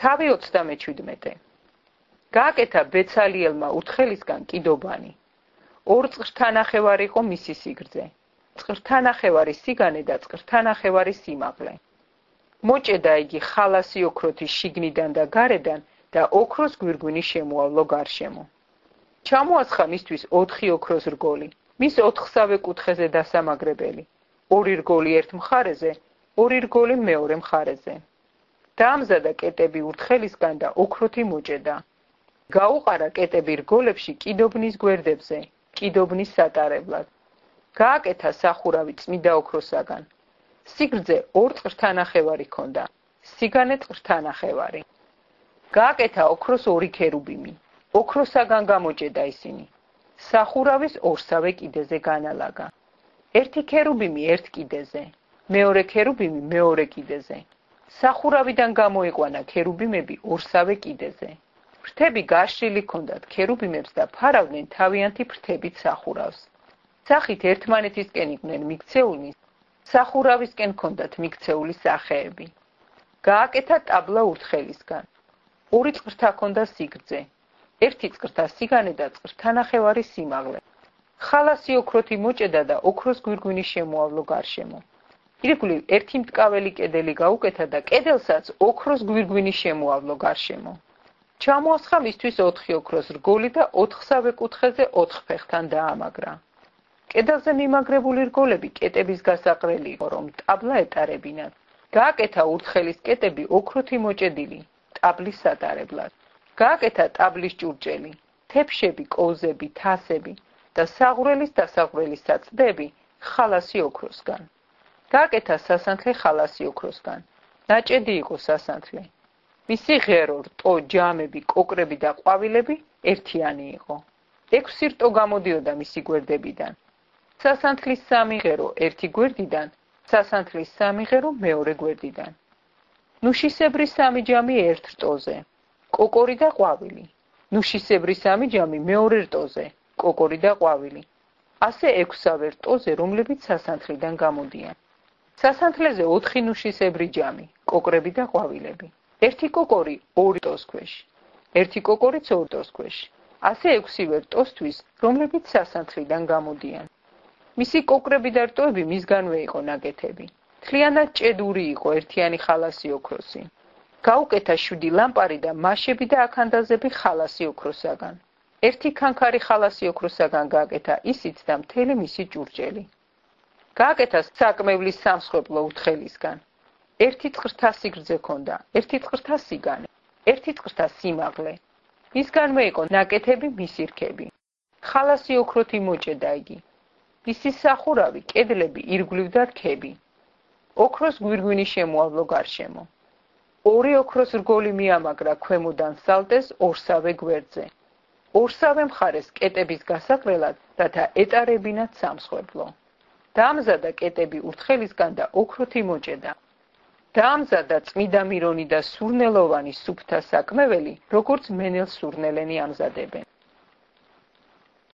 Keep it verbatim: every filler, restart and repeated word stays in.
თავი ოცდამეჩვიდმეტე. გააკეთა ბეცალიელმა უთხელისგან კიდობანი. ორ წყრთანახევარი იყო მისი სიგრძე. წყრთანახევარი სიგანე და წყრთანახევარი სიმაღლე. მოჭედა იგი ხალასი ოქროთი შიგნიდან და გარედან და ოქროს გვირგვინი შემოავლო გარშემო. ჩამოაცხა მისთვის ოთხი ოქროს რგოლი, მის ოთხსავე კუთხეზე დასამაგრებელი, ორი რგოლი ერთ მხარეზე, ორი რგოლი მეორე მხარეზე. დაამზადა კეტები ურთხელისგან და ოქროთი მოჭედა. გაუყარა კეტები რგოლებში კიდობნის გვერდებზე, კიდობნის სატარებლად. გააკეთა სახურავი წმიდა ოქროსაგან. სიგრძე ორ წყრთანახევარი ჰქონდა, სიგანე წყრთანახევარი. გააკეთა ოქროს ორი ქერუბიმი. ოქროსაგან გამოჭედა ისინი. სახურავის ორსავე კიდეზე განალაგა. ერთი ქერუბიმი ერთ კიდეზე, მეორე ქერუბიმი მეორე კიდეზე. სახურავიდან გამოიყვანა ქერუბიმები ორსავე კიდეზე. ფრთები გაშლილი ჰქონდათ ქერუბიმებს და ფარავდნენ თავიანთი ფრთებით სახურავს. სახით ერთმანეთისკენ იყვნენ მიქცეულნი, სახურავისკენ ჰქონდათ მიქცეული სახეები. გააკეთა ტაბლა ურთხელისგან. ორი წყრთა ჰქონდა სიგრძე, ერთი წყრთა სიგანე და წყრთანახევარი სიმაღლე. ხალასი ოქროთი მოჭედა და ოქროს გვირგვინი შემოავლო გარშემო. ირგვლივ ერთი მტკაველი კედელი გაუკეთა და კედელსაც ოქროს გვირგვინი შემოავლო გარშემო. ჩამოასხა მისთვის ოთხი ოქროს რგოლი და ოთხსავე კუთხეზე ოთხ ფეხთან დაამაგრა. კედელზე მიმაგრებული რგოლები კეტების გასაყრელი იყო, რომ ტაბლა ეტარებინათ. გააკეთა ურთხელის კეტები ოქროთი მოჭედილი, ტაბლის სატარებლად. გააკეთა ტაბლის ჭურჭელი, თეფშები, კოვზები, თასები და საღვრელის დასაღვრელის საწდები ხალასი ოქროსგან. გააკეთა სასანთლე ხალასი ოქროსგან. ნაჭედი იყო სასანთლე. მისი ღერო, რტო, ჯამები, კოკრები და ყვავილები ერთიანი იყო. ექვსი რტო გამოდიოდა მისი გვერდებიდან. სასანთლის სამი ღერო ერთი გვერდიდან, სასანთლის სამი ღერო მეორე გვერდიდან. ნუშისებრი სამი ჯამი ერთ რტოზე, კოკორი და ყვავილი. ნუშისებრი სამი ჯამი მეორე რტოზე, კოკორი და ყვავილი. ასე ექვსავე რტოზე, რომლებიც სასანთლიდან გამოდიან. სასანთლეზე ოთხი ნუშისებრი ჯამი, კოკრები და ყვავილები. ერთი კოკორი ორი რტოს ქვეშ, ერთი კოკორიც ორ რტოს ქვეშ. ასე ექვსივე რტოსთვის, რომლებიც სასანთლიდან გამოდიან. მისი კოკრები და რტოები მისგანვე იყო ნაკეთები. მთლიანად ჭედური იყო ერთიანი ხალასი ოქროსი. გაუკეთა შვიდი ლამპარი და მაშები და აქანდაზები ხალასი ოქროსაგან. ერთი ქანქარი ხალასი ოქროსაგან გააკეთა ისიც და მთელი მისი ჭურჭელი. გააკეთა საკმევლის სამსხვერპლო ურთხელისგან. ერთი წყრთა სიგრძე ჰქონდა, ერთი წყრთა სიგანე, ერთი წყრთა სიმაღლე. მისგანვე იყო ნაკეთები მისი რქები. ხალასი ოქროთი მოჭედა იგი. მისი სახურავი, კედლები, ირგვლივ და რქები. ოქროს გვირგვინი შემოავლო გარშემო. ორი ოქროს რგოლი მიამაგრა ქვემოდან სალტეს ორსავე გვერდზე. ორსავე მხარეს კეტების გასაყრელად, რათა ეტარებინათ სამსხვერპლო. დაამზადა კეტები ურთხელისგან და ოქროთი მოჭედა. დაამზადა წმიდა მირონი და სურნელოვანი სუფთა საკმეველი, როგორც მენელ სურნელენი ამზადებენ.